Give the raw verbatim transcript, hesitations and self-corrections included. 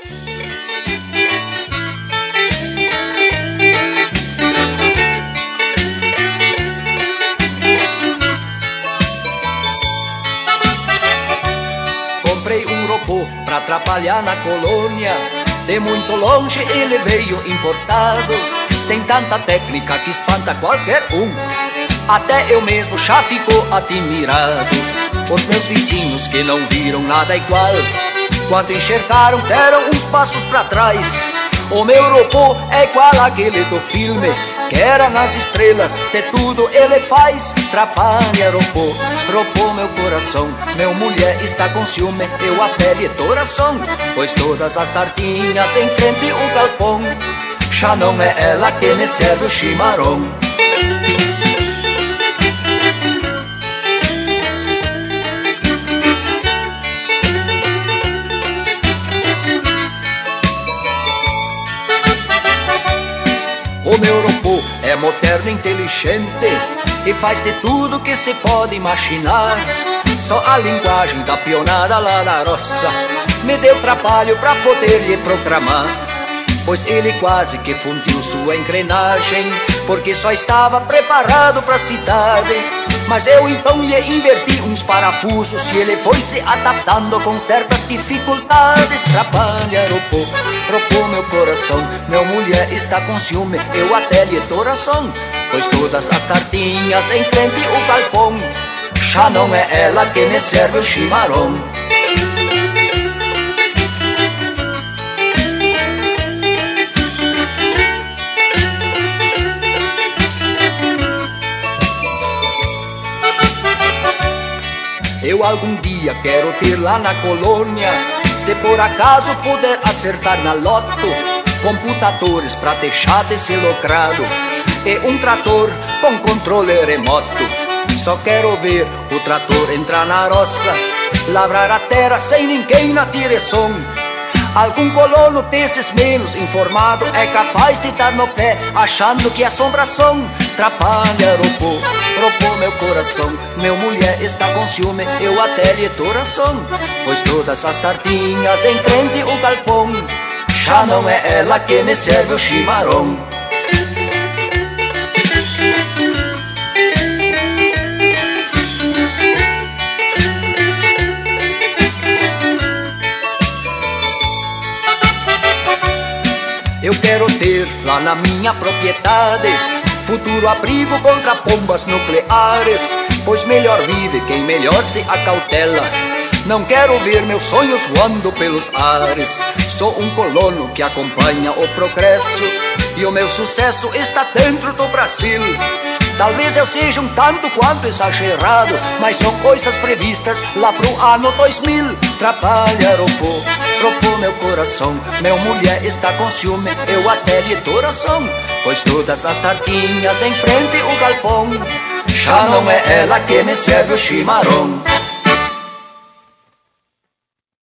Comprei um robô pra atrapalhar na colônia. De muito longe ele veio importado. Tem tanta técnica que espanta qualquer um. Até eu mesmo já ficou admirado. Os meus vizinhos que não viram nada igual, quando enxergaram deram uns passos pra trás. O meu robô é igual àquele do filme, que era nas estrelas, de tudo ele faz. Trapalha robô, robô meu coração. Meu mulher está com ciúme, eu até lhe dou ração. Pois todas as tardinhas em frente ao galpão, já não é ela que me serve o chimarrão. O meu robô é moderno e inteligente e faz de tudo que se pode imaginar. Só a linguagem da pionada lá da roça me deu trabalho pra poder lhe programar. Pois ele quase que fundiu sua engrenagem, porque só estava preparado pra cidade. Mas eu então lhe inverti uns parafusos e ele foi se adaptando com certas dificuldades. Trapalha robô, robô meu coração. Meu mulher está com ciúme, eu até lhe dou ração. Pois todas as tardinhas em frente ao galpão, já não é ela que me serve o chimarrão. Eu algum dia quero ter lá na colônia, se por acaso puder acertar na loto, computadores pra deixar desse locrado e um trator com controle remoto. Só quero ver o trator entrar na roça, lavrar a terra sem ninguém na direção. Algum colono desses menos informado é capaz de dar no pé, achando que é assombração. Trapalha robô, robô meu coração. Meu mulher está com ciúme, eu até lhe dou ração. Pois todas as tardinhas em frente ao galpão, já não é ela que me serve o chimarrão. Eu quero ter lá na minha propriedade futuro abrigo contra bombas nucleares, pois melhor vive quem melhor se acautela. Não quero ver meus sonhos voando pelos ares. Sou um colono que acompanha o progresso e o meu sucesso está dentro do Brasil. Talvez eu seja um tanto quanto exagerado, mas são coisas previstas lá pro ano dois mil. Trapalha robô, robô meu coração. Meu mulher está com ciúme, eu até lhe dou ração. Pois todas as tardinhas em frente ao galpão, já não é ela que me serve o chimarrão.